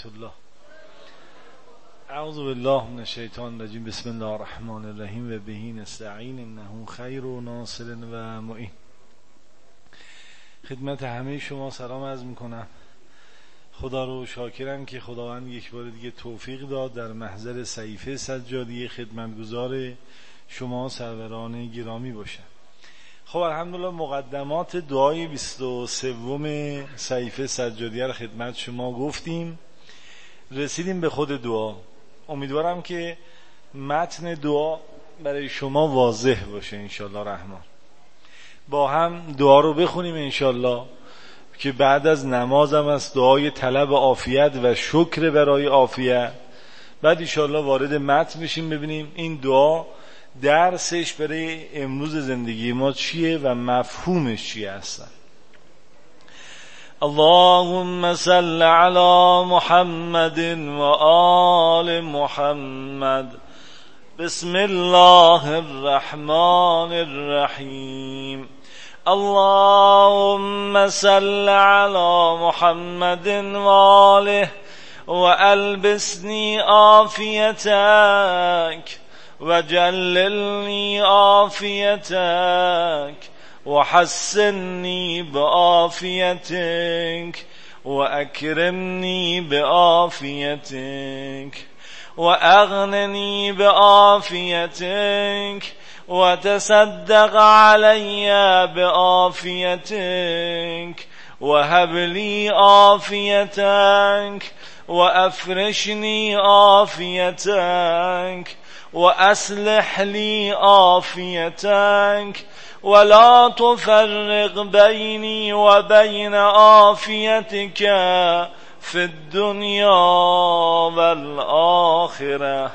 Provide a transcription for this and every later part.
رحمت الله. اعوذ بالله من الشیطان الرجیم. بسم الله الرحمن الرحیم و بهی نستعین انه خیر و ناصر و معین. خدمت همه شما سلام عرض میکنم. خدا رو شاکرم که خداوند یک بار دیگه توفیق داد در محضر صحیفه سجادی خدمتگزار شما سروران گرامی باشم. خب الحمدلله مقدمات دعای 23 صحیفه سجادیه رو خدمت شما گفتیم. رسیدیم به خود دعا. امیدوارم که متن دعا برای شما واضح باشه انشالله رحمان. با هم دعا رو بخونیم انشالله که بعد از نمازم از دعای طلب عافیت و شکر برای عافیت، بعد انشالله وارد متن بشیم ببینیم این دعا درسش برای امروز زندگی ما چیه و مفهومش چیه هستن. اللهم صل علی محمد و آل محمد. بسم الله الرحمن الرحیم. اللهم صل علی محمد و آله و البسنی عافیتک و جللنی عافیتک و حسنی بعافیتک و اکرمنی بعافیتک و اغننی بعافیتک و تصدق علی بعافیتک و هب لی عافیتک و افرشنی عافیتک و اصلح لی عافیتک ولا تفرق بینی و بین عافیتک فی الدنیا والآخرة.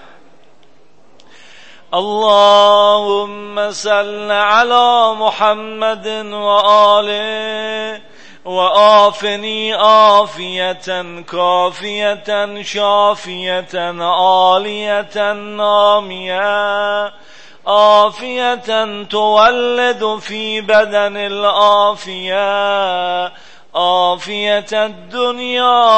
اللهم صل علی محمد و آله و آفنی عافیتا کافیتا شافیتا عالیتا نامیه عافیتا تولد فی بدن العافیه عافیت الدنیا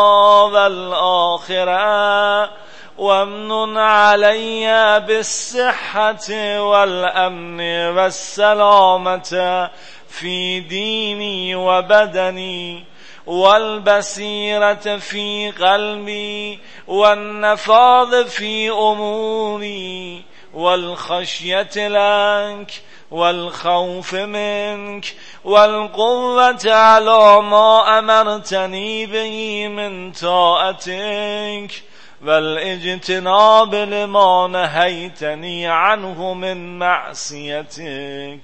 والآخرة وامنن علی بالصحة والامن والسلامة فی دینی و بدنی والبصیرة فی قلبی والنفاذ فی اموری والخشیة لک والخوف منك والقوة على ما أمرتني به من طاعتك والاجتناب لما نهيتني عنه من معصيتك.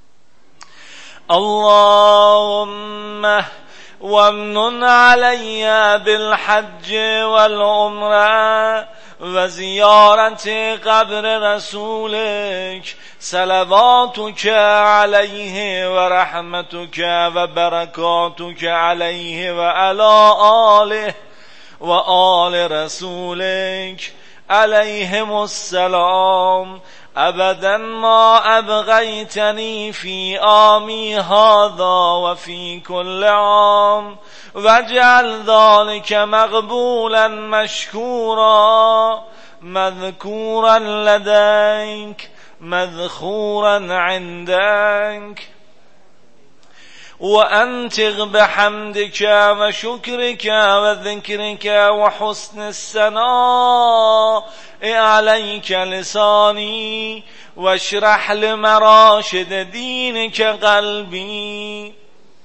اللهم وامنن علي بالحج والعمرة وزيارة قبر رسولك صلواتك عليه ورحمتك وبركاتك عليه وعلى آله وآل رسولك عليهم السلام أبدا ما أبغيتني في عامي هذا وفي كل عام واجعل ذلك مقبولا مشكورا مذكورا لديك مذخورا عندك وأنتق بحمدك وشكرك وذكرك وحسن الثناء عليك لساني واشرح لمراشد دينك قلبي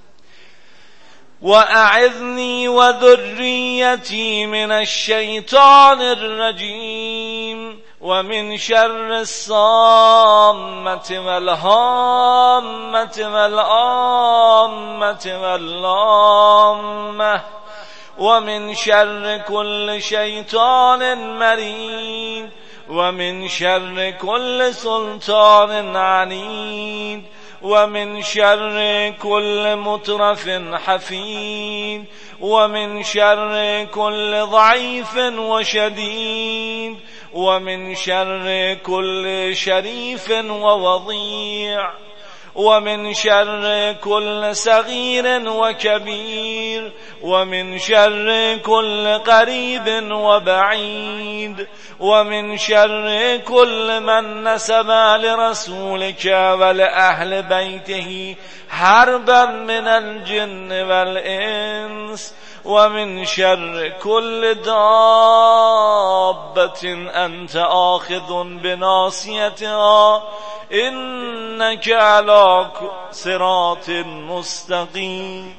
وأعذني وذريتي من الشيطان الرجيم ومن شر الصامة والهامة والآمة واللامة ومن شر كل شيطان مريد ومن شر كل سلطان عنيد ومن شر كل مترف حفيد ومن شر كل ضعيف وشديد ومن شر كل شريف ووضيع ومن شر كل صغير وكبير ومن شر كل قريب وبعيد ومن شر كل من نسب لرسولك ولأهل بيته حربا من الجن والإنس ومن شر كل دابة أنت آخذ بناصيتها إنك على صراط مستقيم.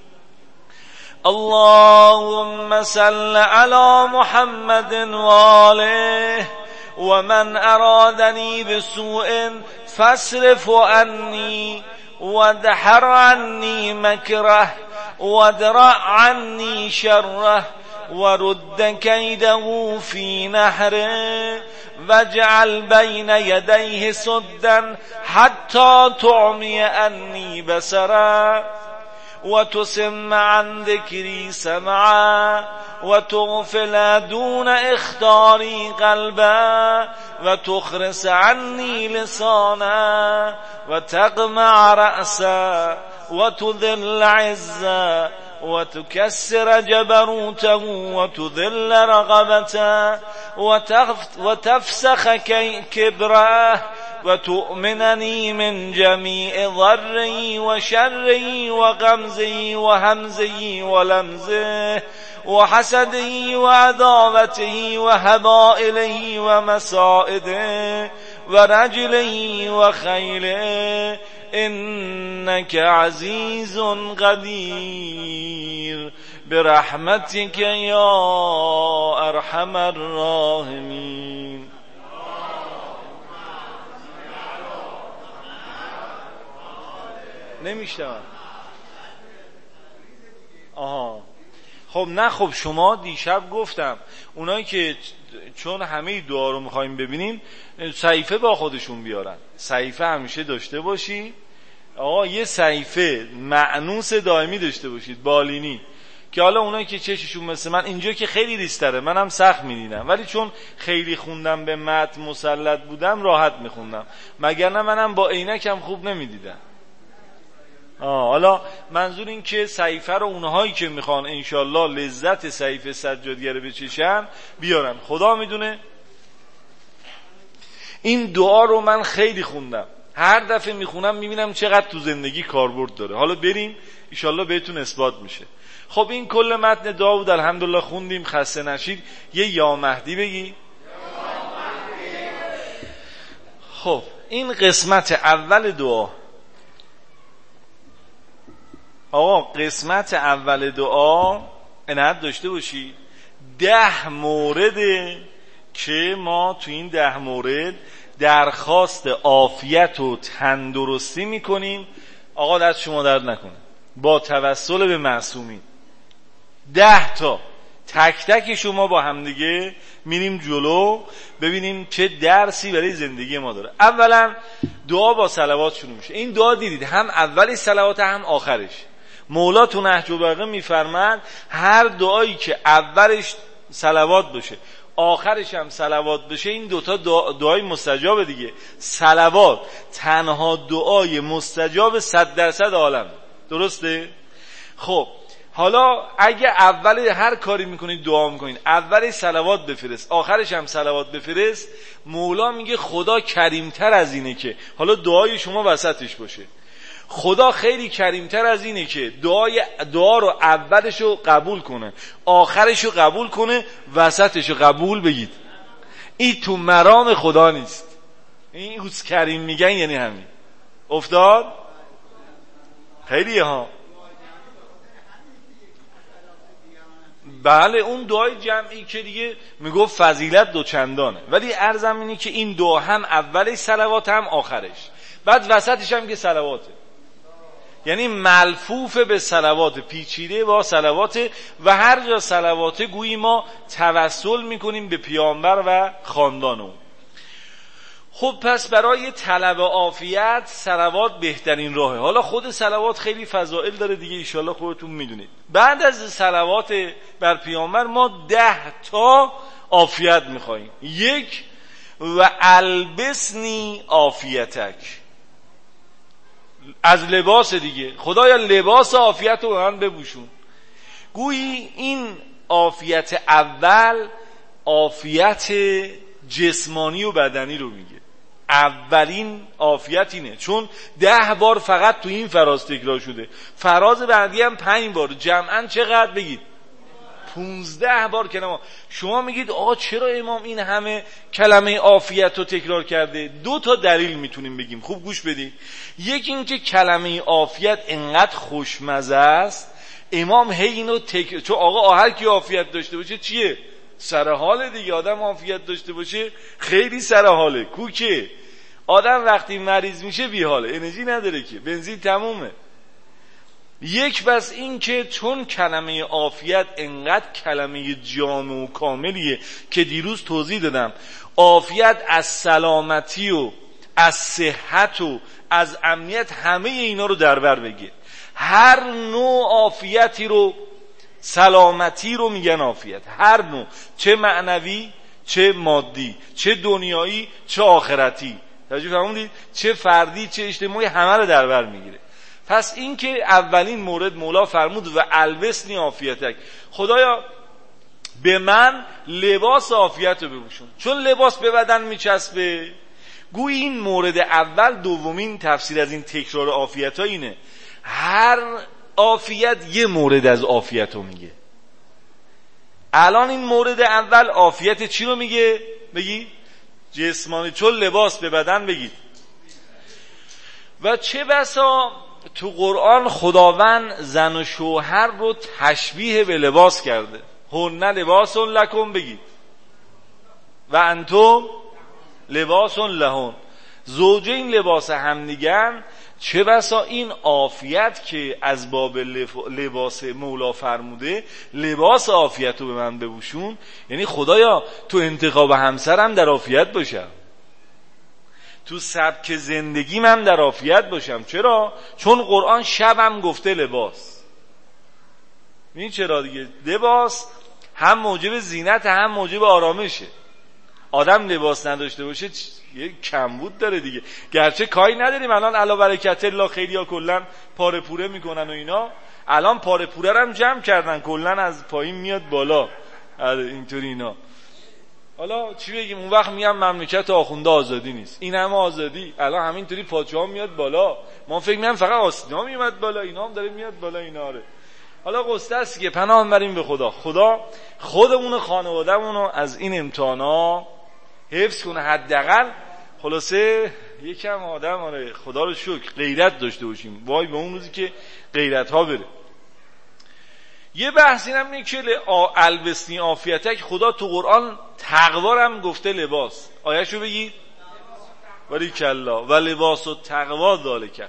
اللهم صل على محمد وآله. ومن أرادني بسوء فاصرف عني وادحر عني مكره وادرع عني شره ورد كيده في نحره واجعل بين يديه سدا حتى تعمي عني بصره وتسم عن ذكري سمعا وتغفل دون اختاري قلبا وتخرس عني لسانا وتقمع رأسا وتذل عزا وتكسر جبروته وتذل رغبته وتفسخ كبره وتؤمنني من جميع ضره وشره وغمزه وهمزه ولمزه وحسده وعداوته وهبائله ومصائده ورجله وخيله إنك عزيز قدير برحمتك يا أرحم الراحمين. نمیشتم. آها خب نه خب شما دیشب گفتم اونایی که چون همه دعا رو میخوایم ببینیم صحیفه با خودشون بیارن. صحیفه همیشه داشته باشی. آقا یه صحیفه مأنوس دائمی داشته باشید بالینی، که حالا اونایی که چششون مثل من اینجا که خیلی ریستره منم سخت میدیدم، ولی چون خیلی خوندم به متن مسلط بودم راحت میخوندم، مگر نه منم با عینکم خوب نمیدیدم. حالا منظور این که صحیفه رو اونهایی که میخوان انشالله لذت صحیفه سجادیه رو بچشن بیارن. خدا میدونه این دعا رو من خیلی خوندم، هر دفعه میخونم میبینم چقدر تو زندگی کاربرد داره. حالا بریم انشالله بهتون اثبات میشه. خب این کل متن دعا بود، الحمدلله خوندیم، خسته نشید. یه یا مهدی بگی. خب این قسمت اول دعا. آقا قسمت اول دعا عنایت داشته باشید 10 مورده که ما تو این 10 مورد درخواست عافیت و تندرستی میکنیم. آقا دست شما درد نکنه، با توسل به معصومین 10 تا تک تک شما با همدیگه میریم جلو ببینیم چه درسی برای زندگی ما داره. اولا دعا با صلوات شروع میشه. این دعا دیدید هم اولی صلوات هم آخرش. مولا تو نهج البلاغه میفرماد هر دعایی که اولش صلوات باشه آخرش هم صلوات بشه این دوتا دعای مستجاب دیگه. صلوات تنها دعای مستجاب 100% عالم. درسته؟ خب حالا اگه اول هر کاری میکنید دعا میکنید اولش صلوات بفرست آخرش هم صلوات بفرست، مولا میگه خدا کریمتر از اینه که حالا دعای شما وسطش باشه. خدا خیلی کریمتر از اینه که دعا رو اولش رو قبول کنه آخرش رو قبول کنه وسطش رو قبول بگید. این تو مرام خدا نیست. این اوز کریم میگن یعنی همین. افتاد؟ خیلی ها. بله اون دعای جمعی که دیگه میگفت فضیلت دوچندانه، ولی عرضم اینه که این دعا هم اولش صلوات هم آخرش، بعد وسطش هم که صلواته، یعنی ملفوف به صلوات، پیچیده با صلوات، و هر جا صلوات گویی ما توسل میکنیم به پیامبر و خاندان اون. خب پس برای طلب عافیت صلوات بهترین راهه. حالا خود صلوات خیلی فضائل داره دیگه، انشالله خودتون میدونید. بعد از صلوات بر پیامبر ما 10 تا عافیت میخواییم. 1 و البسنی عافیتک. از لباس دیگه. خدایا لباس عافیت رو به من بپوشون. گویی این عافیت اول عافیت جسمانی و بدنی رو میگه. اولین عافیت اینه، چون 10 بار فقط تو این فراز تکرار شده. فراز بعدی هم 5 بار، جمعاً چقدر بگید؟ 15 بار کلمه. شما میگید آقا چرا امام این همه کلمه عافیت رو تکرار کرده؟ 2 تا دلیل میتونیم بگیم، خوب گوش بدید. یکی این که کلمه عافیت انقدر خوشمزه است، امام هی اینو چون آقا هر کی عافیت داشته باشه چیه؟ سر حال دیگه. آدم عافیت داشته باشه خیلی سر حاله. کوکه آدم وقتی مریض میشه بی حاله، انرژی نداره که، بنزین تمومه. یک بس این که چون کلمه عافیت انقدر کلمه جامع و کاملیه که دیروز توضیح دادم، عافیت از سلامتی و از صحت و از امنیت همه اینا رو در بر بگه. هر نوع عافیتی رو، سلامتی رو میگن عافیت، هر نوع، چه معنوی چه مادی، چه دنیایی چه آخرتی، توجه فرمودید؟ چه فردی چه اجتماعی، همه رو در بر میگیره. پس این که اولین مورد مولا فرمود و البسنی عافیتک، خدایا به من لباس عافیت رو بپوشون، چون لباس به بدن میچسبه. گوی این مورد اول دومین تفسیر از این تکرار عافیت ها اینه، هر عافیت یه مورد از عافیت رو میگه. الان این مورد اول عافیت چی رو میگه؟ بگی جسمانی، چون لباس به بدن بگید. و چه بسا تو قرآن خداوند زن و شوهر رو تشبیه به لباس کرده. هن لباس لکم بگید و انتم لباس لهن، زوجین لباس همدیگن. چه بسا این عافیت که از باب لباس مولا فرموده، لباس عافیت رو به من بپوشون، یعنی خدایا تو انتخاب همسرم در عافیت باشم، تو سبک زندگیم هم در عافیت باشم. چرا؟ چون قرآن شبم گفته لباس. این چرا دیگه؟ لباس هم موجب زینت هم موجب آرامشه. آدم لباس نداشته باشه یه کمبود داره دیگه. گرچه کاری نداریم الان علا برکت الله خیلی ها کلن پاره پوره میکنن و اینا، الان پاره پوره رو هم جمع کردن، کلن از پایین میاد بالا، اینطوری اینا. حالا چی بگیم؟ اون وقت میگم مملکت آخونده آزادی نیست، این همه آزادی. الان همینطوری پادشاه میاد بالا، ما فکر میگم فقط آسینا میاد بالا، اینا هم داره میاد بالا. اینا آره. حالا قصه است که پناه بریم به خدا. خدا خودمون و خانواده‌مون رو از این امتحانا حفظ کنه. حداقل خلاصه یکم آدم آره خدا رو شکر غیرت داشته باشیم. وای به اون روزی که غیرت ها بره. یه بحث اینم اینه که البسنی عافیتک، خدا تو قرآن تقوا هم گفته لباس. آیه‌شو بگید. باریکالله. و لباس و تقوا ذالک.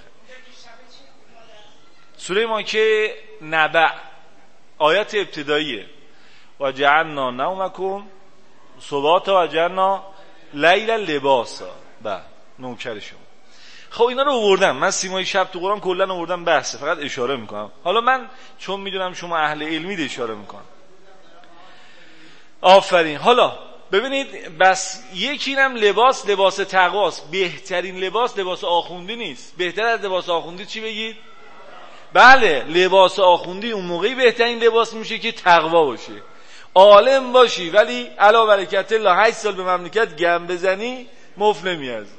سوره ماکه نبأ آیت ابتداییه. و جعلنا نومکم سباتا و جعلنا لیل لباسا. با نوکر شما. خب اینا رو آوردم من سیمای شب تو قرآن کلا آوردم بحثه، فقط اشاره میکنم. حالا من چون میدونم شما اهل علمید اشاره میکنم. آفرین. حالا ببینید بس یکی اینم لباس تقواست. بهترین لباس آخوندی نیست. بهتر از لباس آخوندی چی بگید؟ بله لباس آخوندی اون موقعی بهترین لباس میشه که تقوا باشه، عالم باشی ولی علا برکت الله 8 سال به مملکت گم بزنی مفت نمیارزی.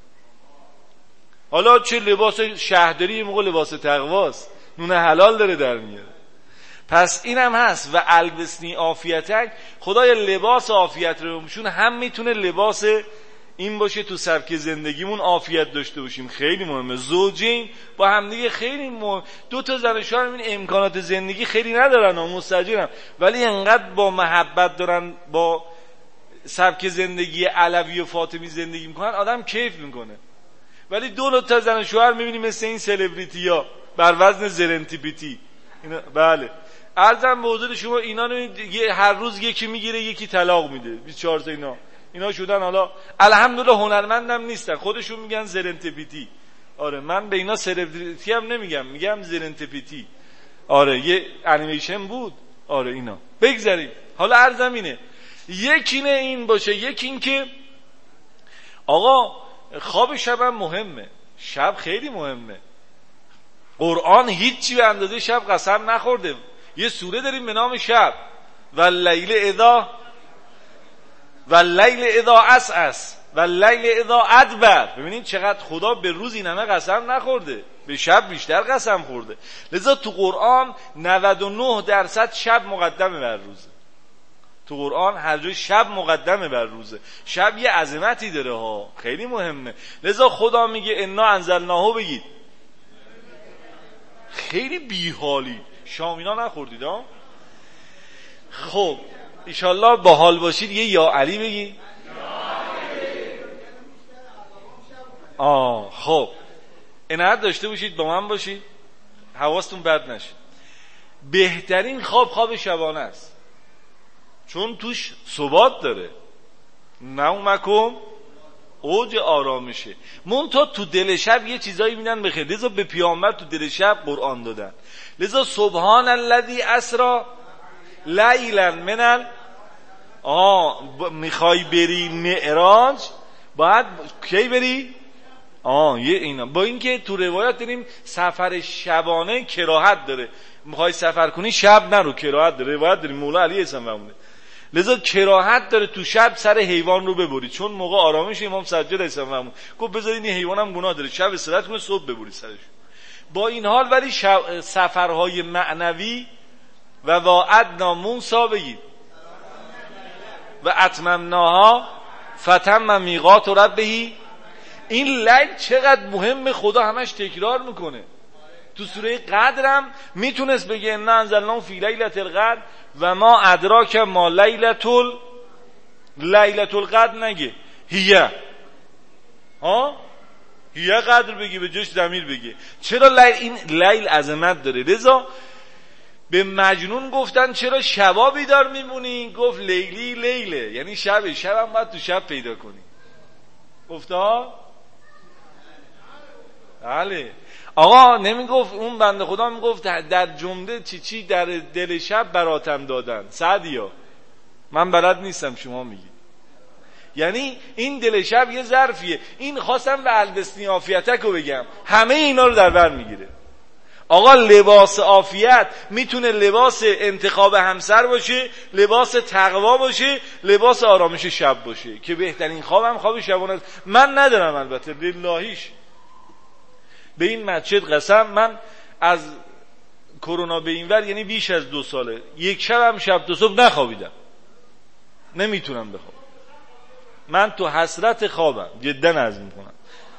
حالا چه لباس شهرداری این موقع لباس تقواست، نون حلال داره در میاره. پس اینم هست. و البسنی عافیتک، خدای لباس عافیت رو بپوشون. هم میتونه لباس این باشه تو سبک زندگیمون عافیت داشته باشیم، خیلی مهمه. زوجین با همدیگه خیلی مهم. 2 تا زن و شوهر این امکانات زندگی خیلی ندارن و مستاجرن، ولی انقدر با محبت دارن، با سبک زندگی علوی و فاطمی زندگی میکنن، آدم کیف میکنه. ولی 2 تا زن و شوهر میبینیم مثل این سلبریتی ها بر وزن زرنتیپیتی. بله عرضم به حضور شما اینا رو هر روز یکی میگیره یکی طلاق میده، 24 تا اینا شدن. حالا الحمدلله هنرمندم نیستن، خودشون میگن زرنتیپیتی. آره من به اینا سلبریتی هم نمیگم، میگم زرنتیپیتی. آره یه انیمیشن بود. آره اینا بگذاریم. حالا عرضم اینه، یکی نه این باشه، یکی این که آقا خواب شب هم مهمه. شب خیلی مهمه. قرآن هیچی به اندازه شب قسم نخورده. یه سوره داریم به نام شب، واللیل اذا عسعس واللیل اذا ادبر. ببینید چقدر خدا به روز این همه قسم نخورده، به شب بیشتر قسم خورده. لذا تو قرآن 99% شب مقدمه بر روزه. تو قرآن هر جای شب مقدمه بر روزه. شب یه عظمتی داره ها، خیلی مهمه. لذا خدا میگه انا انزلناه، بگید خیلی بیحالی. شامینا نخوردید ها؟ خب انشالله با حال باشید. یه یا علی بگید. خب عنایت داشته باشید، با من باشید، حواستون بد نشه. بهترین خواب شبانه است، چون توش ثبات داره. نومکم اوج آرامشه. منتها تو دل شب یه چیزایی میدن بخیر. لذا به پیامبر تو دل شب قرآن دادن. لذا سبحان الذی اسری لیلا من میخوای بری معراج، باید کی بری؟ یه اینا. با اینکه تو روایات داریم سفر شبانه کراهت داره. میخوای سفر کنی شب نرو، کراهت داره. روایت داریم مولا علی اسلام فرموده. لذا کراهت داره تو شب سر حیوان رو ببری، چون موقع آرامش امام سجاد اسلام فرمود گفت بذارید این حیوانم گناه داره، شب استراحت کنه صبح ببری سرش. با این حال ولی سفرهای معنوی و وعدنا موسی، بگید و اتممناها فتم میقات ربه. این لیل چقدر مهم، خدا همش تکرار میکنه. تو سوره قدرم میتونست بگه انا انزلناه فی لیلة القدر و ما ادراک ما لیلة القدر، نگه هیه قدر بگی، به جاش ضمیر بگی. چرا این لیل عظمت داره؟ لذا به مجنون گفتن چرا شبا بیدار میمونی؟ گفت لیلی لیله، یعنی شبم باید تو شب پیدا کنی. گفتا بله. آقا نمیگفت اون بنده خدا میگفت در جمله چی در دل شب براتم دادن؟ سعدیا من بلد نیستم، شما میگی. یعنی این دل شب یه ظرفیه. این خواستم به البسنی عافیتک رو بگم، همه اینا رو در بر میگیره. آقا لباس عافیت میتونه لباس انتخاب همسر باشه، لباس تقوا باشه، لباس آرامش شب باشه، که بهترین خوابم خواب شبانه است. من ندارم البته، للهیش به این مسجد قسم، من از کرونا به این ور یعنی بیش از 2 ساله یک شب تا صبح نخوابیدم. نمیتونم بخوابم. من تو حسرت خوابم، جدا عزم میکنم،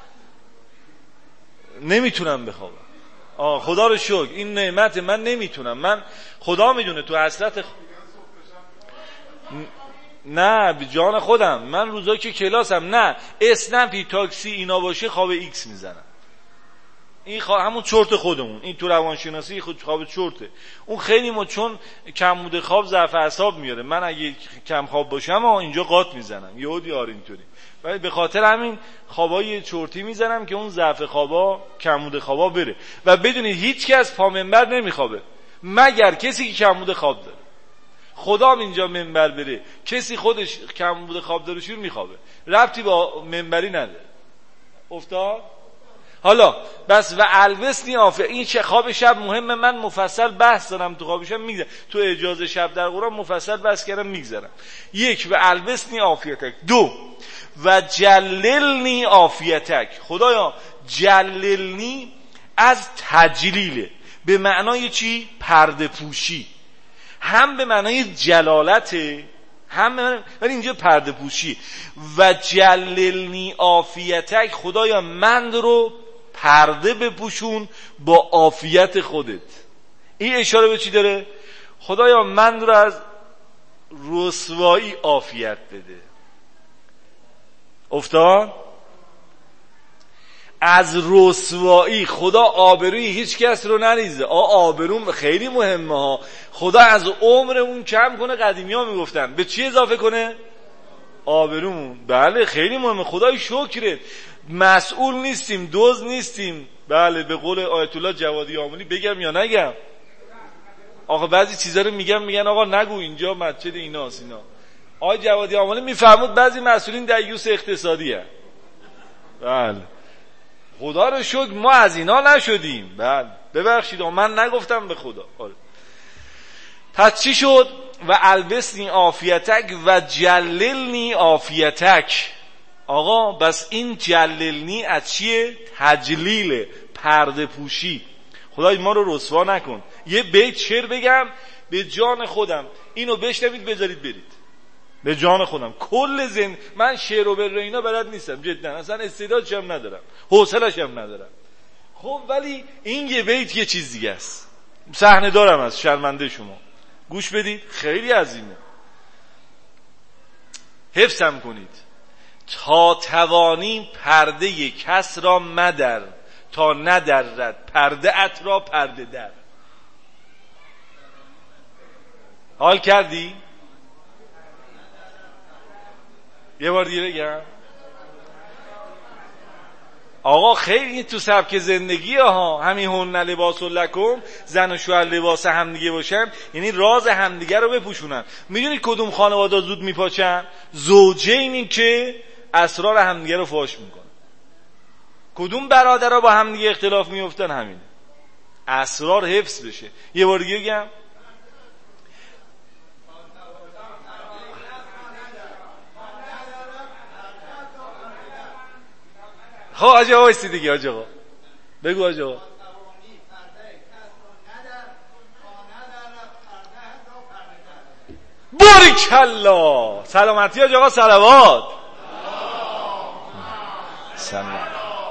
نمیتونم بخوابم. خدا رو شکر این نعمت من نمیتونم. من خدا میدونه تو حسرت نه به جان خودم. من روزا که کلاسم نه اسنپی تاکسی اینا باشه خواب ایکس میزنم. این همون چرت خودمون، این تو روانشناسی خواب چرته. اون خیلی چون کمبود خواب ضعف اعصاب میاره. من اگه کم خواب باشم اینجا قاط میزنم یهو دیار اینطوری، ولی به خاطر همین خوابای چرتی میزنم که اون ضعف خوابا، کمبود خوابا بره. و بدونید هیچ کس پا منبر نمیخوابه مگر کسی که کمبود خواب داره. خدام اینجا منبر بره، کسی خودش کمبود خواب داره شور میخوابه، ربطی با منبری نداره. افتاد؟ حالا بس و البسنی عافیت. این چه خواب شب مهمه. من مفصل بحث دارم تو خواب شب میگذارم، تو اجاز شب در قرآن مفصل بحث کردم میگذارم. 1 و البسنی عافیتک. 2 و جللنی عافیتک. خدایا جللنی از تجلیله، به معنای چی؟ پرده پوشی. هم به معنای جلالته، هم ولی اینجا پرده پوشی. و جللنی عافیتک، خدایا من رو پرده بپوشون با عافیت خودت. این اشاره به چی داره؟ خدایا من رو از رسوایی عافیت بده. افتاد؟ از رسوایی. خدا آبروی هیچ کس رو نریزه. آبروم خیلی مهمه ها. خدا از عمرمون کم کنه. قدیمی ها میگفتن به چی اضافه کنه؟ آبرومون. بله خیلی مهمه. خدای شکره مسئول نیستیم، دزد نیستیم. بله به قول آیت الله جوادی آملی بگم یا نگم؟ آقا بعضی چیزا رو میگن آقا نگو اینجا مسجد ایناست. اینا آقا جوادی آملی میفرمود بعضی مسئولین دیوس اقتصادی هست. بله خدا رو شکر ما از اینا نشدیم. بله ببخشید من نگفتم به خدا. آره. پس چی شد؟ و البسنی عافیتک و جللنی عافیتک. آقا بس این جللنی از چیه؟ تجلیل، پرده پوشی. خدای ما رو رسوا نکن. یه بیت شعر بگم به جان خودم، اینو بشنوید بذارید برید. به جان خودم کل من شعر و بر اینا بلد نیستم جدا، اصلا استعدادش هم ندارم، حوصله‌اش هم ندارم. خب ولی این یه بیت یه چیز دیگه است. صحنه دارم از شرمنده شما، گوش بدید، خیلی عظیمه، حفظم کنید. تا توانی پرده کس را مدر، تا ندرد پرده ات را پرده در. حال کردی؟ یه بار دیگه بگم. آقا خیلی تو سبک زندگی ها، همین هن لباس لکم، زن و شوهر لباس همدیگه باشن، یعنی راز همدیگه رو بپوشونن. میدونی کدوم خانواده زود میپاچن؟ زوجینی که اسرار همدیگه رو فاش میکنن. کدوم برادرها با همدیگه اختلاف میفتن؟ همین اسرار حفظ بشه. یه بار دیگه بگم. خب آجا وایسی دیگه، آجا بگو آجا. باریکالله، سلامتی آجا، صلوات. سلام.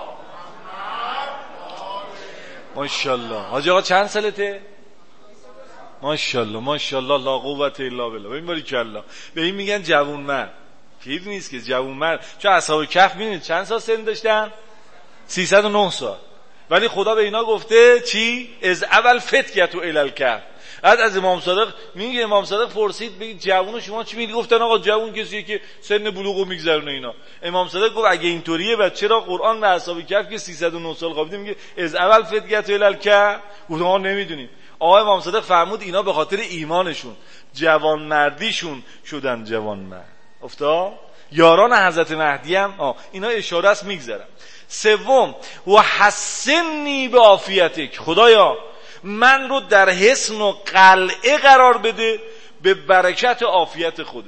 ماشاءالله. آجا چند سالته؟ ماشاءالله ماشاءالله لا قوت الا بالله. ببین باریکالله، به این میگن جوون مرد. پیر نیست که جوون مرد. چون اصحاب کهف میبینید چند سال سن داشتن؟ 309 سال. ولی خدا به اینا گفته چی؟ از اول فتیتو الالکهف. از امام صادق میگه، امام صادق پرسید بگید جوون شما چی میگید؟ گفتن آقا جوون کسیه که سن بلوغو میگذرونه اینا. امام صادق گفت اگه اینطوریه و چرا قرآن به اصحاب کهف که 309 سال خوابیده میگه از اول فتیتو الالکهف؟ گفتن ما نمیدونیم. آقا امام صادق فرمود اینا به خاطر ایمانشون، جوان مردیشون شدن جوان مرد. افتاد؟ یاران حضرت مهدی هم اینا اشاره است، میگذرم. سوم، و حسنی به عافیتک، خدایا من رو در حسن و قلعه قرار بده به برکت عافیت خودت.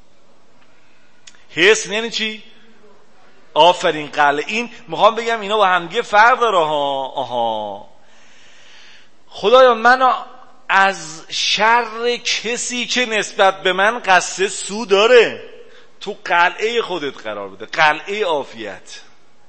حسن یعنی چی؟ آفرین، قلعه. این میخوام بگم اینا با همدیگه فرق داره ها. آها خدایا منو از شر کسی که نسبت به من قصد سو داره تو قلعه خودت قرار بده، قلعه عافیت.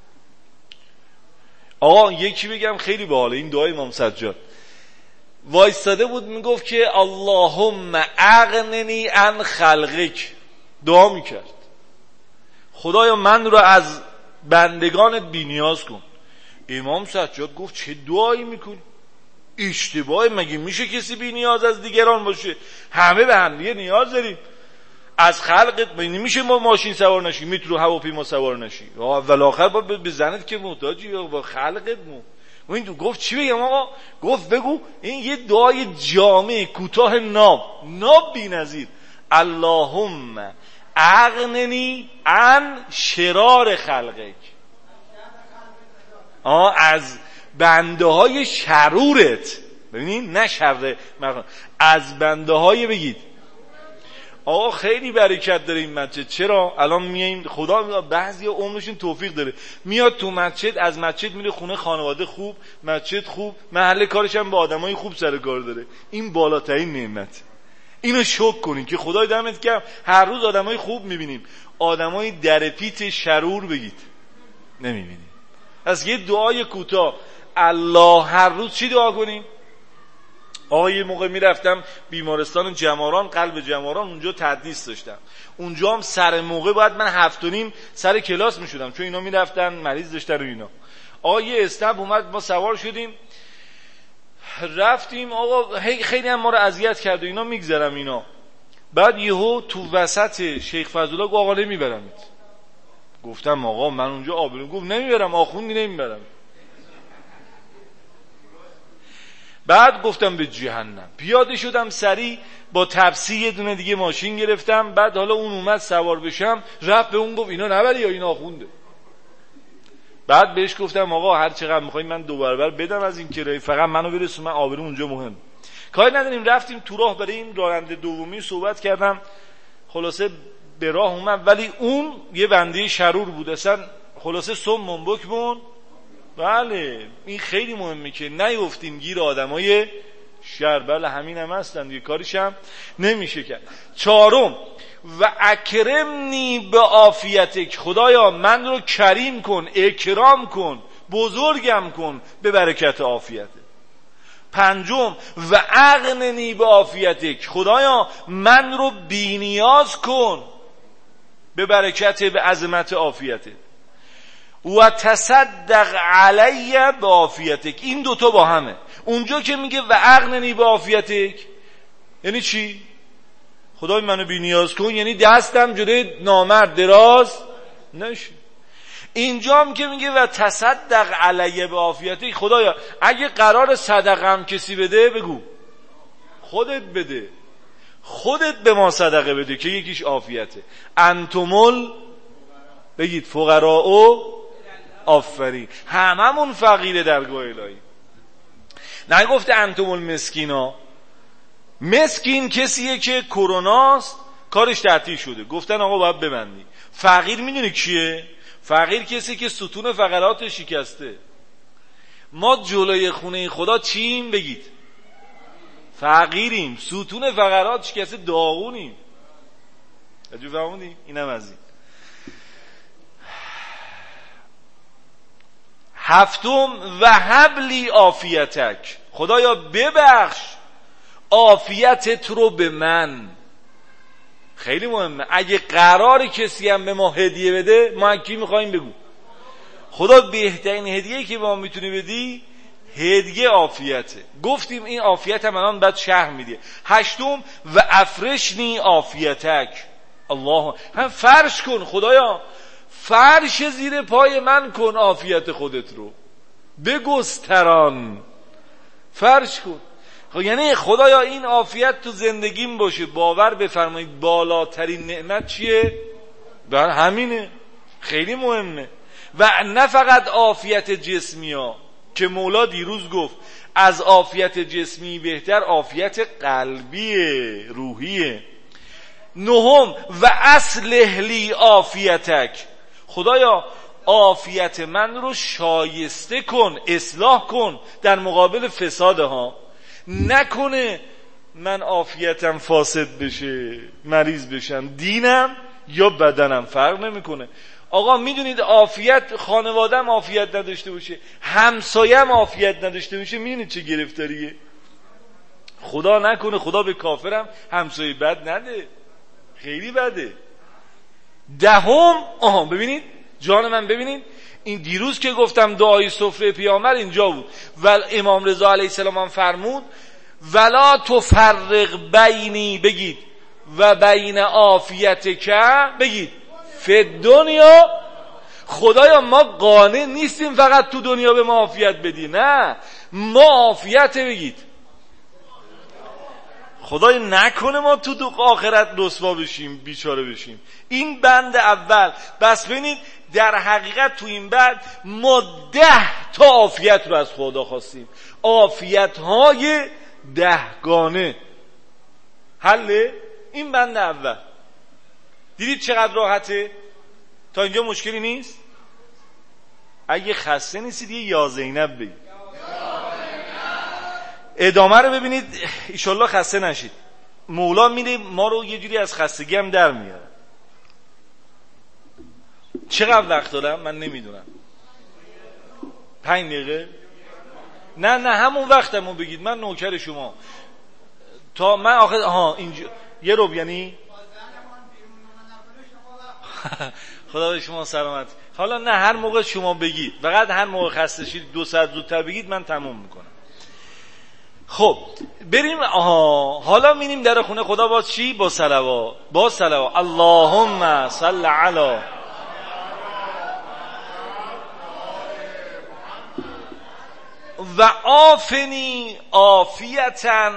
آقا یکی بگم خیلی باحاله، این دعای امام سجاد. وایستاده بود میگفت که اللهم اغننی عن خلقک، دعا میکرد خدایا من رو از بندگانت بی‌نیاز کن. امام سجاد گفت چه دعایی میکنی؟ اشتباهه، مگه میشه کسی بی‌نیاز از دیگران باشه؟ همه به هم دیگه نیاز داریم. از خلقت نمیشه ما ماشین سوار نشی، میترو هواپیما سوار نشی، اول آخر با به زنت که محتاجی، یا با خلقت و این گفت چی بگم آقا؟ گفت بگو این یه دعای جامع کوتاه ناب بی‌نظیر. اللهم اغننی عن شرار خلقک، از بنده های شرورت. ببینید نه شر، از بنده های بگید. آقا خیلی برکت داره این مسجد. چرا؟ الان میایم خدا بعضی عمرشون توفیق داره، میاد تو مسجد، از مسجد میره خونه، خانواده خوب، مسجد خوب، محل کارش هم با آدمای خوب سر کار داره. این بالاترین نعمت. اینو شکر کنین که خدای دمت گرم هر روز آدمای خوب میبینیم، آدمای درپیت شرور بگید نمیبینیم. از یه دعای کوتاه الله هر روز چی دعا کنیم؟ آقا یه موقع میرفتم بیمارستان جماران، قلب جماران، اونجا تدریس داشتم. اونجا هم سر موقع باید من 7:30 سر کلاس میشدم، چون اینا میرفتن مریض داشتن و اینا. آقا یه اسنپ اومد، ما سوار شدیم رفتیم. آقا خیلی هم ما رو اذیت کرد و اینا، میگذرم اینا. بعد یهو تو وسط شیخ فضلالله گفت آقا نمیبرمت. گفتم آقا من اونجا آبرو. گفت نمیبرم، آخوندی نمیبرم. بعد گفتم به جهنم. پیاده شدم سریع با تپسی یه دونه دیگه ماشین گرفتم. بعد حالا اون اومد سوار بشم، رفت به اون گفت اینا نبری یا اینا آخونده. بعد بهش گفتم آقا هر چقدر میخوای من 2 برابر بدم از این کرایه، فقط منو برسون، من آبروم اونجا مهم. کاری نداریم. رفتیم تو راه برای این راننده دومی صحبت کردم، خلاصه به راه اومد، ولی اون یه بنده شرور بود اصلا، خلاصه سمون بکمون. بله این خیلی مهمه که نیفتیم گیر آدمای شر. بله همین هم هستن، یه کاریش هم نمیشه کرد. 4 و اکرمنی به عافیتک، خدایا من رو کریم کن، اکرام کن، بزرگم کن به برکت عافیتت. 5 و اغننی به عافیتک، خدایا من رو بی‌نیاز کن به برکت، به عظمت عافیتت. و تصدق علی به عافیتک، این 2 با همه. اونجا که میگه و اغننی به عافیتک یعنی چی؟ خدای منو بی نیاز کن، یعنی دستم جلوی نامرد دراز نشه. اینجا هم که میگه و تصدق علی به عافیتک، خدایا اگه قرار صدقه هم کسی بده بگو خودت بده، خودت به ما صدقه بده که یکیش عافیته. انتمل بگید فقراء و آفرین، هممون فقیر درگاه الهی. نگفته انتمل مسکینا. مسکین کسیه که کروناست کارش تعطیل شده، گفتن آقا باید ببندی. فقیر میدونی کیه؟ فقیر کسی که ستون فقراتش شکسته. ما جلوی خونه خدا چیم؟ بگید فقیریم، ستون فقرات شکسته، داغونیم. اجو فهمونی؟ اینم از این. 7 و حبلی عافیتک، خدایا ببخش عافیتت رو به من. خیلی مهمه. اگه قراری کسی هم به ما هدیه بده، ما کی میخواییم؟ بگو خدا بهترین هدیه که به ما میتونی بدی هدیه عافیته. گفتیم این عافیت هم الان بعد شرح میده. 8 و افرشنی عافیتک، الله هم فرش کن، خدایا فرش زیر پای من کن عافیت خودت رو، بگستران، فرش کن. یعنی خدایا این عافیت تو زندگیم باشه. باور بفرمایید بالاترین نعمت چیه؟ بر همینه، خیلی مهمه. و نه فقط عافیت جسمی ها که مولا دیروز گفت از عافیت جسمی بهتر عافیت قلبیه، روحیه. 9 و اصلح لی عافیتک، خدایا عافیت من رو شایسته کن، اصلاح کن در مقابل فسادها. نکنه من عافیتم فاسد بشه، مریض بشم، دینم یا بدنم فرق نمیکنه. آقا میدونید عافیت، خانوادم عافیت نداشته باشه، همسایم عافیت نداشته باشه، میدونید چه گرفتاریه؟ خدا نکنه خدا به کافرم همسایه بد نده، خیلی بده. 10 ببینید جان من، ببینید این دیروز که گفتم دعای سفره پیامبر اینجا بود و امام رضا علیه السلام هم فرمود ولا تفرق بینی، بگید و بین عافیتک، بگید فی دنیا. خدایا ما قانع نیستیم فقط تو دنیا به ما عافیت بدی، نه ما عافیت، بگید خدای نکنه ما تو آخرت رسوا بشیم، بیچاره بشیم. این بند اول. بس ببینید در حقیقت تو این بند ما 10 تا عافیت رو از خدا خواستیم، عافیت های 10 گانه. حل این بند اول. دیدید چقدر راحته؟ تا اینجا مشکلی نیست؟ اگه خسته نیستید یه یا زینب بگید. ادامه رو ببینید ایشالله خسته نشید. مولا میره ما رو یه جوری از خستگی هم در میاره. چقدر وقت دارم من نمیدونم. 5 دقیقه؟ نه همون وقتمو بگید، من نوکر شما. تا من آخر اینجا یه روب، یعنی خدا به شما سلامت. حالا نه هر موقع شما بگید، فقط هر موقع خسته شید 2 ساعت زودتر بگید، من تموم میکنم. خب بریم. حالا میریم در خونه خدا با چی؟ با صلوات. با صلوات. اللهم صل علی و عافنی عافیتا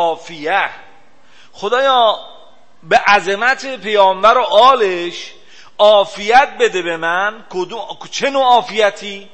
کافیه. خدایا به عظمت پیامبر و آلش عافیت بده به من. چه نوع عافیتی؟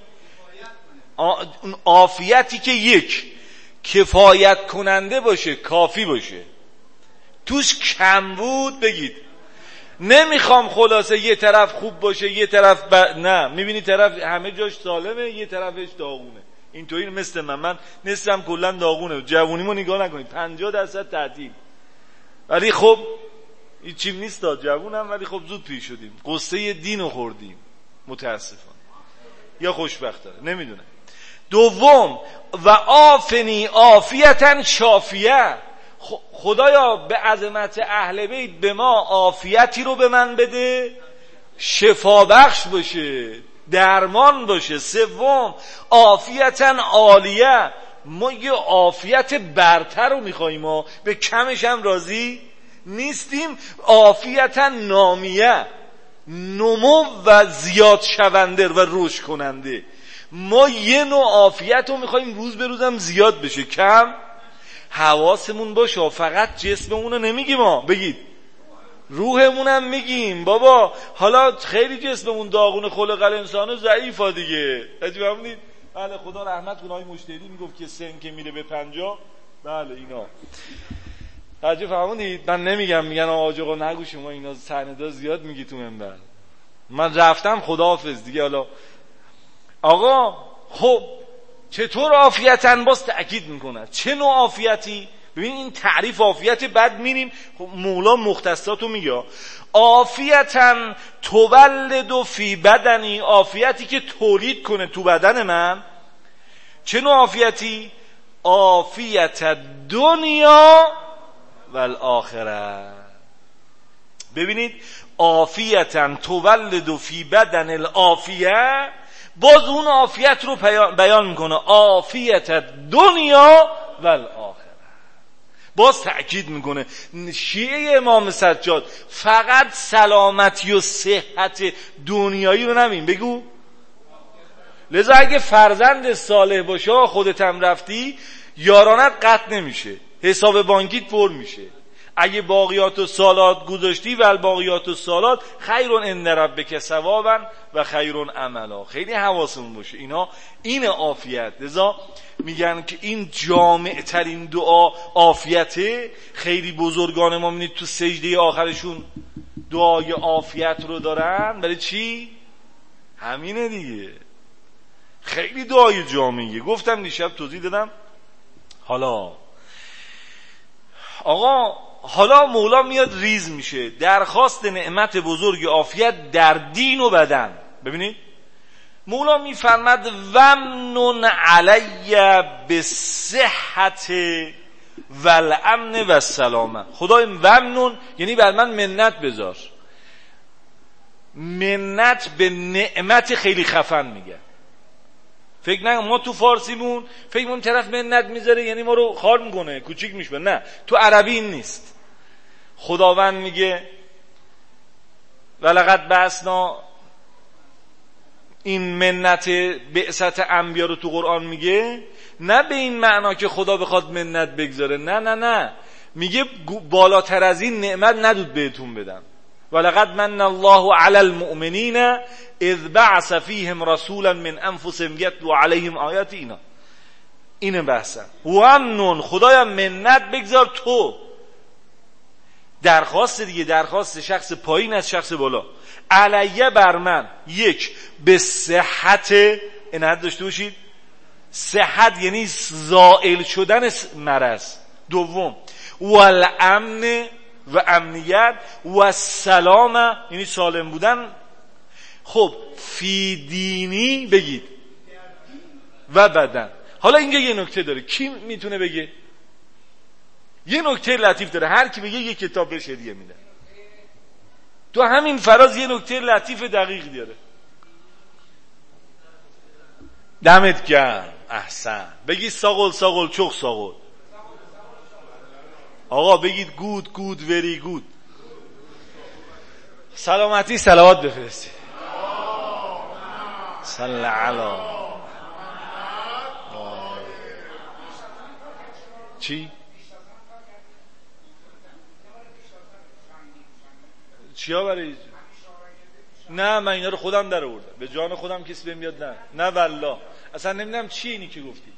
اون عافیتی که یک، کفایت کننده باشه، کافی باشه، توش کم بود بگید. نمیخوام خلاصه یه طرف خوب باشه یه طرف نه، میبینی طرف همه جاش سالمه یه طرفش داغونه. اینطوری مثل من نصفم کلا داغونه. جوونیمو نگاه نکنید 50% تعطیل، ولی خب این چیم نیست دا جوونم، ولی خب زود پیر شدیم، قصه دینو خوردیم متاسفانه، یا خوشبختانه نمیدونم. دوم، و آفنی عافیتن شافیه، خدایا به عظمت اهل بیت به ما عافیتی رو به من بده شفا بخش باشه، درمان باشه. سوم، عافیتن عالیه، ما یه عافیت برتر رو میخواییم و به کمش هم راضی نیستیم. عافیتن نامیه، نمو و زیاد شونده و رشد کننده. ما یه نوع عافیت رو میخواییم روز به روزم زیاد بشه، کم حواسمون باشه. فقط جسممون رو نمیگیم ما، بگید روحمونم میگیم. بابا حالا خیلی جسممون داغون، خلق الانسان ضعیفا دیگه. ببینید بله خدا رحمت کنه، آقای مشتری میگفت که سن که میره به 50، بله اینا تعجب فهمونید. من نمیگم، میگن آقا نگو شما اینا سندا زیاد میگی تو منبر. من رفتم خداحافظ دیگه. حالا آقا خب چطور عافیتن؟ باز تأکید میکنه چه نوع عافیتی. ببین این تعریف عافیت، بعد میریم خب مولا مختصاتو میگه. عافیتن تولد فی بدنی، عافیتی که تولید کنه تو بدن من. چه نوع عافیتی؟ عافیت دنیا و الاخره. ببینید عافیتن تولد فی بدن العافیه، باز اون عافیت رو بیان میکنه، عافیت دنیا و الاخره. باز تأکید میکنه. شیعه امام سجاد فقط سلامتی و صحت دنیایی رو نمین بگو. لذا اگه فرزند صالح باشه خودت هم رفتی، یارانت قطع نمیشه، حساب بانکیت پر میشه. اگه باقیات و سالات گذاشتی، و الباقیات و سالات خیر عند ربک ثوابا و خیر عملا. خیلی حواسمون باشه اینا، این عافیت. لذا میگن که این جامع ترین دعا عافیته. خیلی بزرگان ما میبینید تو سجده آخرشون دعای عافیت رو دارن. برای چی؟ همینه دیگه، خیلی دعای جامعیه. گفتم دیشب توضیح دادم. حالا آقا حالا مولا میاد ریز میشه، درخواست نعمت بزرگ عافیت در دین و بدن. ببینید مولا میفرمد ومنون علی بالصحت والامن والسلامه. خدای ومنون یعنی بر من منت بذار. منت به نعمت خیلی خفن میگه. فکر نکن ما تو فارسیمون فکر می‌کنیم طرف منت میذاره یعنی ما رو خار میکنه، کوچیک میشه. نه، تو عربی این نیست. خداوند میگه ولقد بعثنا، این منت بعثت انبیا رو تو قرآن میگه، نه به این معنا که خدا بخواد منت بگذاره، نه نه نه، میگه بالاتر از این نعمت ندود بهتون بدم. ولقد من الله علی المؤمنین اذ بعث فیهم رسولا من انفسهم یتلو علیهم آیات. اینه بحثم. و امنون، خدایا منت بگذار تو. درخواست دیگه، درخواست شخص پایین از شخص بالا. علیه بر من، یک به صحت عنایت داشته باشید. صحت یعنی زائل شدن مرض. دوم والامن و امنیت و سلامه یعنی سالم بودن. خب فی دینی بگید و بدن. حالا اینجا یه نکته داره، کی میتونه بگه؟ یه نکته لطیف داره، هر کی بگه یه کتاب بهش هدیه میده. تو همین فراز یه نکته لطیف دقیق داره. دمت گرم، احسن. بگید ساقل ساقل چخ ساقل. آقا بگید گود گود وری گود. سلامتی صلوات بفرستید. صلی علی. چی؟ چیا برای نه من اینا رو خودم در آوردم، به جان خودم کسی بهم بیاد نه والله اصلا نمیدونم چی اینی که گفتی.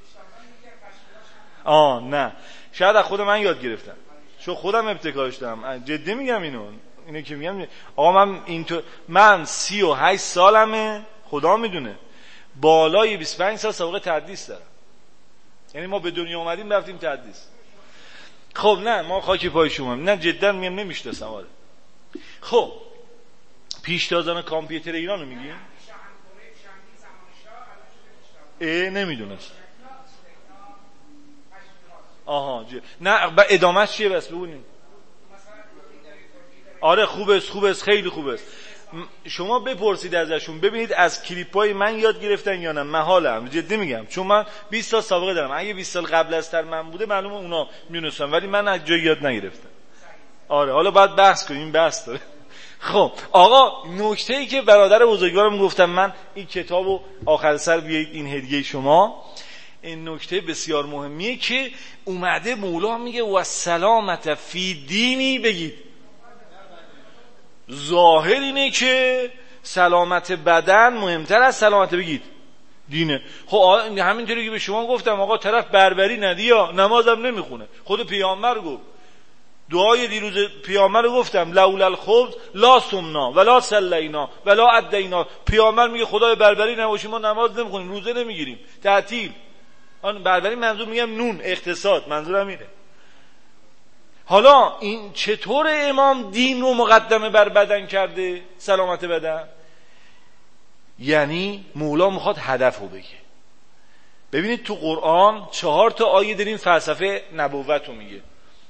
نه شاید از خود من یاد گرفتم چون خودم ابتکارش دارم، جدی میگم اینو که میگم آقا من 38 سالمه، خدا میدونه بالای 25 سال سابقه تدریس دارم، یعنی ما به دنیا اومدیم رفتیم تدریس. خب نه ما خاکی پای شما، نه جدا میگم نمیشناسم. آره خب پیشتازان کامپیوتر ایرانو میگیم؟ نمیدونست. نه ادامهش چیه بس بگونیم. آره خوبست خیلی خوبست. شما بپرسید ازشون ببینید از کلیپای من یاد گرفتن یا نه، محالم جدی میگم، چون من 20 سال سابقه دارم، اگه 20 سال قبل از تر من بوده معلومه اونا میدونستن، ولی من از جای یاد نگرفتم. آره حالا باید بحث کنیم، بحث داره. خب آقا نکته‌ای که برادر بزرگوارم گفتم من این کتابو آخر سر بیایید این هدیه شما، این نکته بسیار مهمیه که اومده مولا میگه و سلامت فی دینی، بگید ظاهر اینه که سلامت بدن مهمتر از سلامت بگید دینه. خب همینطوری که به شما گفتم آقا طرف بربری ندی یا نمازم نمیخونه، خود پیامبر گفت دعای دیروز پیامبر رو گفتم لولا الخبز لا صمنا ولا صلینا ولا ادینا. پیامبر میگه خدای بربری نباشه ما نماز نمیخونیم، روزه نمیگیریم، تعطیل. بربری منظور میگم نون، اقتصاد، منظورم اینه. حالا این چطور امام دین رو مقدمه بر بدن کرده، سلامت بدن؟ یعنی مولا میخواد هدف رو بگه. ببینید تو قرآن 4 تا آیه داریم فلسفه نبوت رو میگه،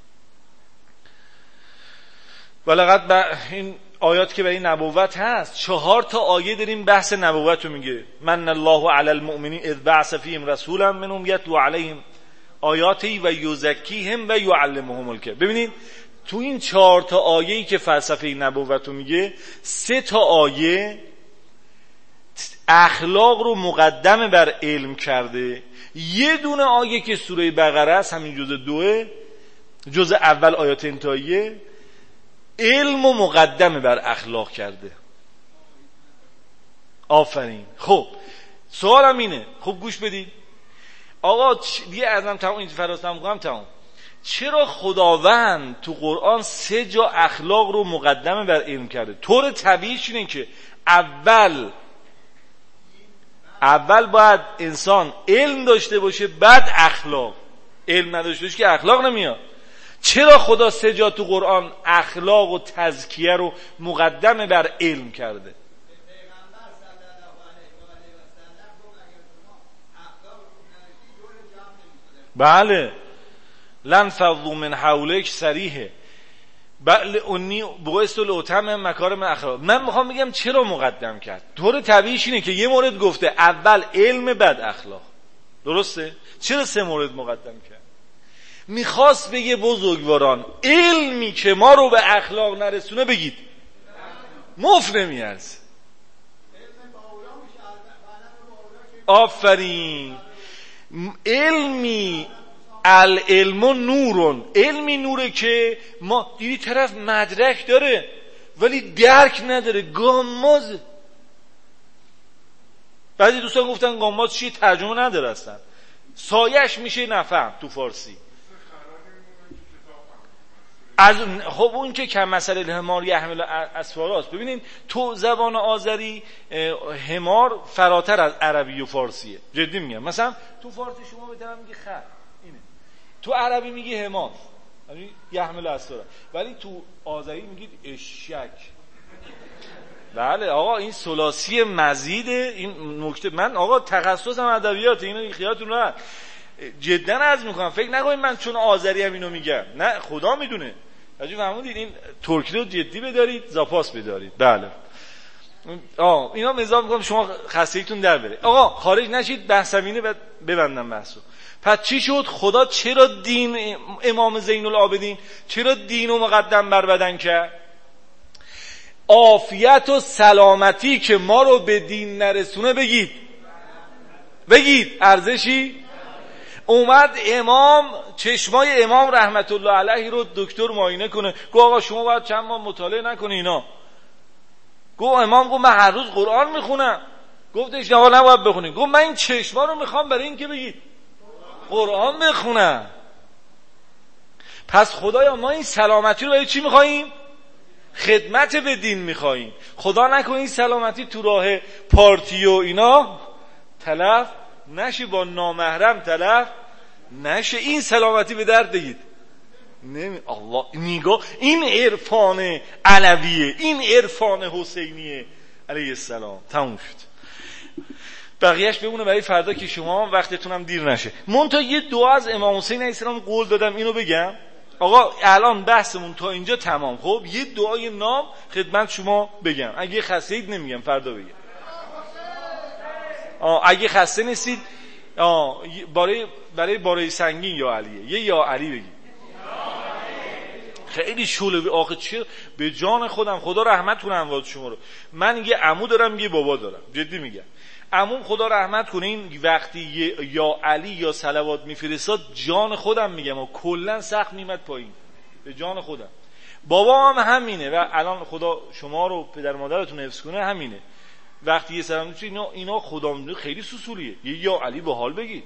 ولقد این آیات که برای نبوت هست 4 تا آیه داریم بحث نبوت رو میگه. من الله علی المؤمنین اذ بعث فیهم رسولا منهم یتلو علیهم آیاتی و یزکیهم و یعلمهم الکتاب. ببینید تو این 4 تا آیه‌ای که فلسفه نبوت رو میگه 3 تا آیه اخلاق رو مقدم بر علم کرده، یه دونه آیه که سوره بقره است همین جزء اول آیات انتهاییه علم و مقدم بر اخلاق کرده. آفرین. خب سوالم اینه، خب گوش بدید آقا، دیگه ازم تمام این فراسم میگم تمام. چرا خداوند تو قرآن 3 جا اخلاق رو مقدم بر علم کرده؟ طور طبیعیش اینه که اول باید انسان علم داشته باشه بعد اخلاق. علم نداشته باشه که اخلاق نمیاد. چرا خدا 3 جا تو قرآن اخلاق و تزکیه رو مقدم بر علم کرده؟ بله لن فضوا من حولک صریحه بل انی بعثت لاتمم مکارم اخلاق. من میخوام بگم چرا مقدم کرد. طور طبیعیش اینه که یه مورد گفته اول علم بعد اخلاق، درسته؟ چرا 3 مورد مقدم کرد؟ میخواست بگه بزرگواران علمی که ما رو به اخلاق نرسونه بگید مفت نمیارزه. آفرین. علمی العلم نورون، علمی نوره که ما دیدی طرف مدرک داره ولی درک نداره، گامازه. بعضی دوستان گفتن گاماز چیه، ترجمه نداره اصلا، سایش میشه نفهم تو فارسی. خب اون که کم مسئله حمار یحمل اسفاراست. ببینید تو زبان آذری حمار فراتر از عربی و فارسیه، جدی میگم. مثلا تو فارسی شما به طرف میگی خر، اینه. تو عربی میگی حمار یعنی یحمل اسفارا، ولی تو آذری میگید اشک. بله آقا این ثلاثی مزیده. این نکته من آقا تخصصم ادبیات، اینو خیالتون راحت. جدا عرض میکنم فکر نکنید من چون آذری هم اینو میگم، نه خدا میدونه. حاجی فهموندید این ترکی رو جدی بدارید، زاپاس بدارید. بله اینا مزاح میکنم شما خستگیتون در بره. آقا خارج نشید، بحث زمینه بعد ببندم بحثو. پس چی شد؟ خدا چرا دین امام زین العابدین چرا دین رو مقدم بر بدن کرد؟ عافیت و سلامتی که ما رو به دین نرسونه بگید ارزشی اومد. امام چشمای امام رحمت الله علیه رو دکتر معاینه کنه، گفت آقا شما باید چند ماه مطالعه نکنی اینا. گفت امام گفت من هر روز قرآن میخونم. گفتش نه نباید بخونید. گفت من این چشما رو میخوام برای این که بگید قرآن بخونم. پس خدایا ما این سلامتی رو برای چی میخواییم؟ خدمت به دین میخواییم. خدا نکنه این سلامتی تو راه پارتی و اینا تلف نشه، با نامحرم تلف نشه. این سلامتی به درد بگید الله نگاه، این عرفان علویه، این عرفان حسینیه علیه السلام. تموم شد. بقیهش بمونه برای فردا که شما وقتتونم دیر نشه. منتها یه دعا از امام حسین علیه السلام قول دادم اینو بگم. آقا الان بحثمون تا اینجا تمام. خب یه دعای نام خدمت شما بگم. اگه خسته اید نمیگم، فردا بگم. اگه خسته نیستید برای باره سنگین یا علیه، یه یا علی بگید. خیلی شوله آخه چه به جان خودم، خدا رحمت کنه اموات شما رو. من یه عمو دارم یه بابا دارم، جدی میگم. عموم خدا رحمت کنه این وقتی یا علی یا صلوات میفرستاد جان خودم میگم و کلا سخت میمد پایین، به جان خودم. بابا هم همینه و الان خدا شما رو پدر مادرتون حفظ کنه همینه. وقتی یه سلام میشه اینا خدا خیلی سوسولیه، یا علی با حال بگید.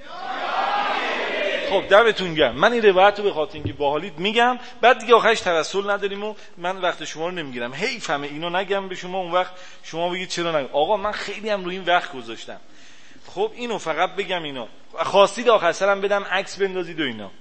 خب دمتون گرم. من این روایت رو به خاطر اینکه باحالید میگم، بعد دیگه آخرش توسل نداریم و من وقت شما رو نمیگیرم. حیفمه اینو نگم به شما، اون وقت شما بگید چرا نگم. آقا من خیلی هم روی این وقت گذاشتم. خب اینو فقط بگم. اینا خواستید آخر سرم بدم عکس بندازید و اینا.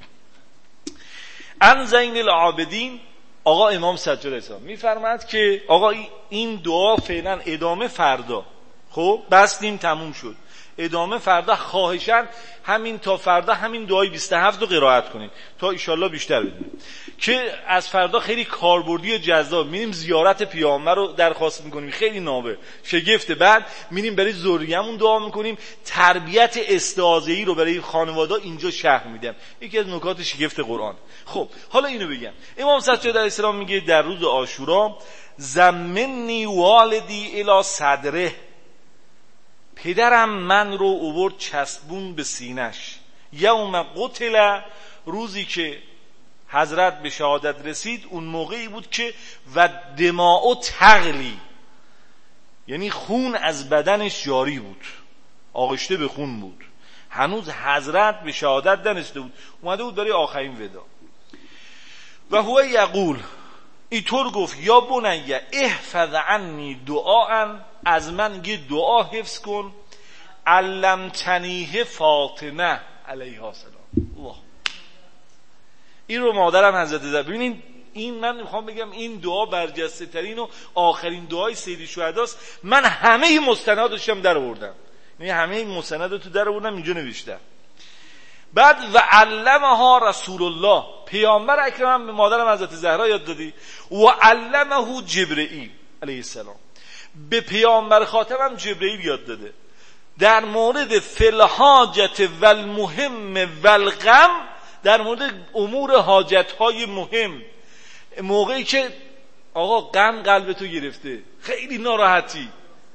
ان زین العابدین آقا امام سجاد اسلام میفرماد که آقا این دعا فعلا ادامه فردا. خب بستیم تموم شد. ادامه فردا خواهشاً همین تا فردا همین دعای 27 رو قرائت کنید تا ایشالله بیشتر بدونید که از فردا خیلی کاربردی و جذاب. میریم زیارت پیامبر رو درخواست میکنیم، خیلی نابه شگفته. بعد میریم برای ذریه‌مون دعا میکنیم. تربیت استعاذه‌ای رو برای خانواده اینجا شرح میدم، یکی از نکات شگفت قرآن. خب حالا اینو بگم. امام سجاد علیه السلام میگه در روز عاشورا زمنی والدی الی صدره، پدرم من رو اوورد چسبون به سینش. یوم قتل، روزی که حضرت به شهادت رسید اون موقعی بود که و دماء تغلی، یعنی خون از بدنش جاری بود، آغشته به خون بود، هنوز حضرت به شهادت نرسیده بود، اومده بود برای آخرین ودا. و هو یقول، اینطور گفت یا بنیه احفظ عنی دعاء، از من یه دعا حفظ کن، علمتنیه فاطمه علیها السلام. الله، این رو مادرم حضرت زهرا. ببینید این من میخوام بگم این دعا برجسته ترین و آخرین دعای سید شهداست. من همه مستنداتشم در آوردم، یعنی همه مستنداتو در آوردم اینجا نوشتم. بعد و علمها رسول الله، پیامبر اکرم به مادرم حضرت زهرا یاد دادی. و علمه جبرئیل علیه السلام، به پیامبر خاتمم جبرئیل یاد داده در مورد فلحاجت و المهم و الغم، در مورد امور حاجتهای مهم. موقعی که آقا غم قلبتو گرفته، خیلی ناراحتی،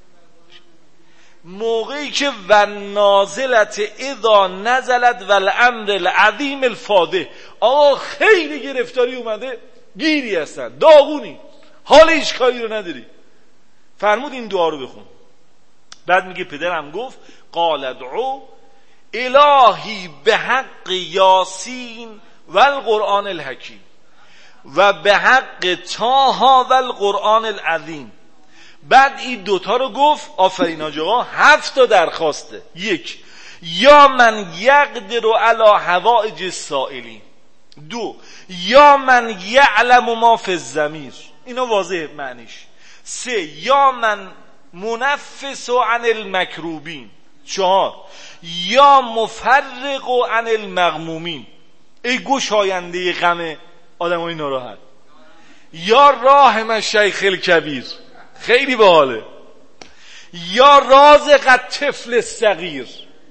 موقعی که و نازلت اذا نزلت و الامر العظیم الفاده، آقا خیلی گرفتاری اومده، گیری هستن، داغونی، حال هیچ کاری رو نداری، فرمود این دعا رو بخون. بعد میگه پدرم گفت قال ادعو الهی به حق یاسین و القرآن الحکیم و به حق طه و القرآن العظیم. بعد این دوتا رو گفت. آفرین آقا، 7 تا درخواسته. 1 یا من یقدر علی حوائج السائلین. 2 یا من یعلم ما فی الضمیر، اینا واضح معنیش. 3 یا من منفس عن المکروبین. 4 یا مفرق عن المغمومین، ای گشاینده غم آدمای ناراحت. یا راحم الشیخ الکبیر، خیلی باحاله. یا رازق الطفل الصغیر.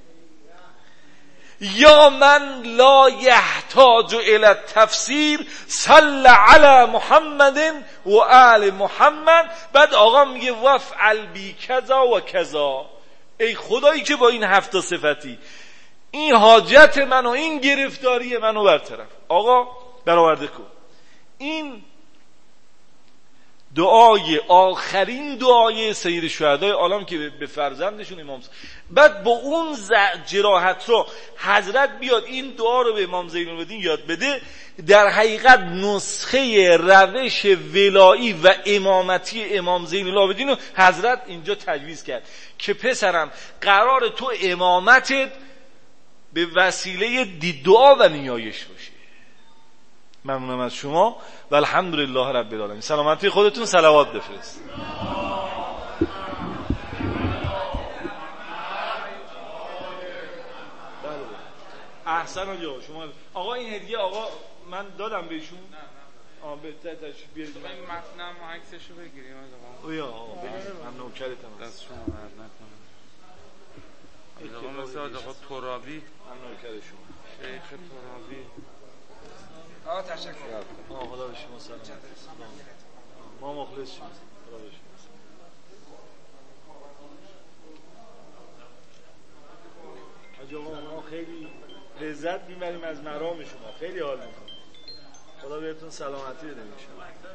یا من لا یحتاج الی التفسیر صل علی محمد و آل محمد. بعد آقا میگه وفعل بی کذا و کذا، ای خدایی که با این 7 صفتی این حاجت من و این گرفتاری منو برطرف. آقا برآورده کن. این دعای آخرین دعای سید شهدای عالم که به فرزندشون امام بعد با اون جراحت رو حضرت بیاد این دعا رو به امام زین العابدین یاد بده. در حقیقت نسخه روش ولایی و امامتی امام زین العابدین رو حضرت اینجا تجویز کرد که پسرم قرار تو امامتت به وسیله دعا و نیایش باشه. ممنونم از شما و الحمدلله رب العالمین. سلامتی خودتون، صلوات بفرست. احسن آقا شما. آقا این هدیه آقا من دادم بهشون. آ بهتر تشریف بیارید. این متنم عکسشو بگیریم آقا. اویا آقا من نوکرتم. دست شما درد نکنه. آقا مثل آقا ترابی، من نوکر شما. شیخ ترابی. آقا تشکر. خدا به شما سلامت. ما مخلص شما. خدا به شما. حاج آقا ما خیلی لذت میبریم از مرام شما. خیلی حال میکنم. خدا بهتون سلامتی بده ان شاء الله.